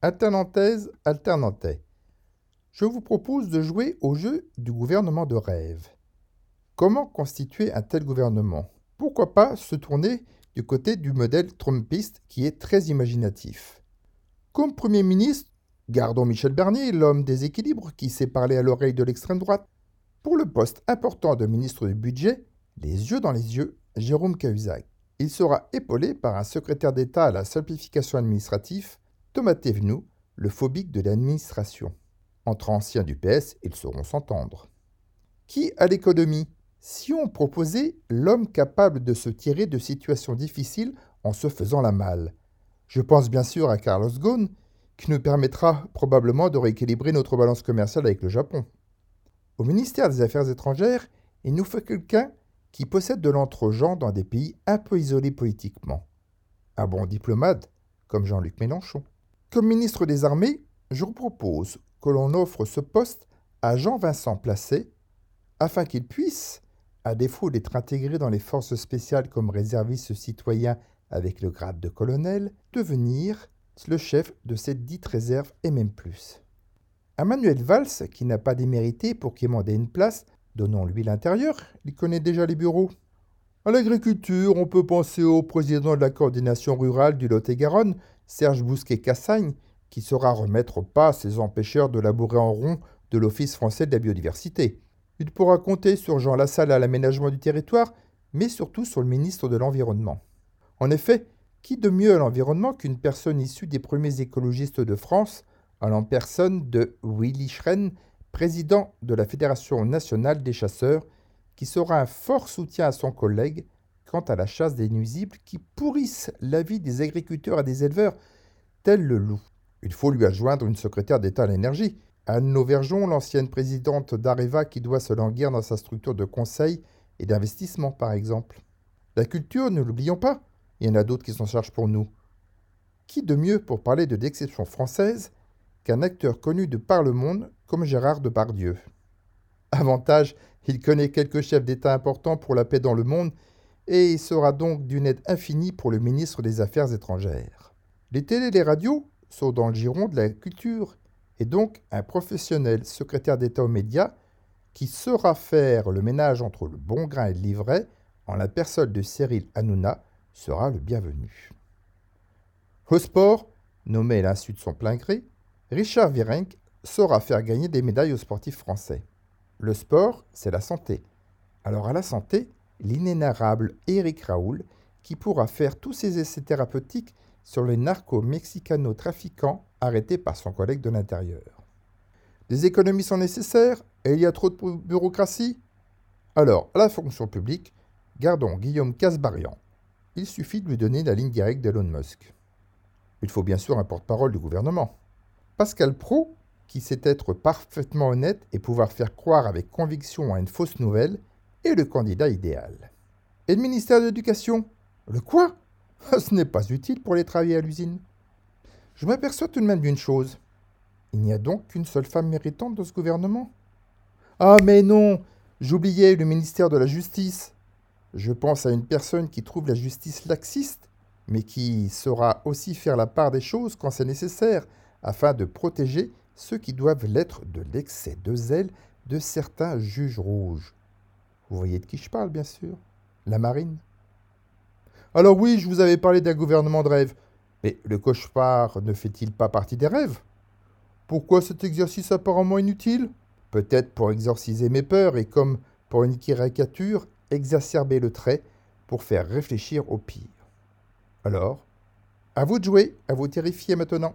Alternantaise, alternantais. Je vous propose de jouer au jeu du gouvernement de rêve. Comment constituer un tel gouvernement? Pourquoi pas se tourner du côté du modèle trumpiste qui est très imaginatif. Comme Premier ministre, gardons Michel Barnier, l'homme des équilibres qui sait parler à l'oreille de l'extrême droite. Pour le poste important de ministre du Budget, les yeux dans les yeux, Jérôme Cahuzac. Il sera épaulé par un secrétaire d'État à la simplification administrative, Thomas Thévenoud, le phobique de l'administration. Entre anciens du PS, ils sauront s'entendre. Qui à l'économie? Si on proposait l'homme capable de se tirer de situations difficiles en se faisant la malle. Je pense bien sûr à Carlos Ghosn, qui nous permettra probablement de rééquilibrer notre balance commerciale avec le Japon. Au ministère des Affaires étrangères, il nous faut quelqu'un qui possède de l'entre-gens dans des pays un peu isolés politiquement. Un bon diplomate, comme Jean-Luc Mélenchon. Comme ministre des Armées, je vous propose que l'on offre ce poste à Jean-Vincent Placé, afin qu'il puisse, à défaut d'être intégré dans les forces spéciales comme réserviste citoyen avec le grade de colonel, devenir le chef de cette dite réserve et même plus. À Manuel Valls, qui n'a pas démérité pour quémander une place, donnons-lui l'intérieur, il connaît déjà les bureaux. À l'agriculture, on peut penser au président de la coordination rurale du Lot-et-Garonne, Serge Bousquet-Cassagne, qui saura remettre au pas ces empêcheurs de labourer en rond de l'Office français de la biodiversité. Il pourra compter sur Jean Lassalle à l'aménagement du territoire, mais surtout sur le ministre de l'Environnement. En effet, qui de mieux à l'environnement qu'une personne issue des premiers écologistes de France, en personne de Willy Schren, président de la Fédération nationale des chasseurs, qui sera un fort soutien à son collègue quant à la chasse des nuisibles qui pourrissent la vie des agriculteurs et des éleveurs, tel le loup. Il faut lui adjoindre une secrétaire d'État à l'énergie, Anne Lauvergeon, l'ancienne présidente d'Areva qui doit se languir dans sa structure de conseil et d'investissement, par exemple. La culture, ne l'oublions pas, il y en a d'autres qui s'en chargent pour nous. Qui de mieux pour parler de l'exception française qu'un acteur connu de par le monde comme Gérard Depardieu? Avantage, il connaît quelques chefs d'État importants pour la paix dans le monde et il sera donc d'une aide infinie pour le ministre des Affaires étrangères. Les télés et les radios sont dans le giron de la culture et donc un professionnel secrétaire d'État aux médias qui saura faire le ménage entre le bon grain et le livret en la personne de Cyril Hanouna sera le bienvenu. Au sport, nommé à l'insu de son plein gré, Richard Virenque saura faire gagner des médailles aux sportifs français. Le sport, c'est la santé. Alors à la santé, l'inénarrable Éric Raoul qui pourra faire tous ses essais thérapeutiques sur les narco-mexicano-trafiquants arrêtés par son collègue de l'Intérieur. Des économies sont nécessaires et il y a trop de bureaucratie? Alors, à la fonction publique, gardons Guillaume Casbarian. Il suffit de lui donner la ligne directe d'Elon Musk. Il faut bien sûr un porte-parole du gouvernement. Pascal Praud, qui sait être parfaitement honnête et pouvoir faire croire avec conviction à une fausse nouvelle, est le candidat idéal. Et le ministère de l'Éducation? Le quoi? Ce n'est pas utile pour les travailler à l'usine. Je m'aperçois tout de même d'une chose. Il n'y a donc qu'une seule femme méritante dans ce gouvernement? Ah mais non, j'oubliais le ministère de la Justice. Je pense à une personne qui trouve la justice laxiste, mais qui saura aussi faire la part des choses quand c'est nécessaire, afin de protéger ceux qui doivent l'être de l'excès de zèle de certains juges rouges. Vous voyez de qui je parle, bien sûr. La marine. Alors oui, je vous avais parlé d'un gouvernement de rêve, mais le cauchemar ne fait-il pas partie des rêves? Pourquoi cet exercice apparemment inutile? Peut-être pour exorciser mes peurs et comme pour une caricature, exacerber le trait pour faire réfléchir au pire. Alors, à vous de jouer, à vous terrifier maintenant.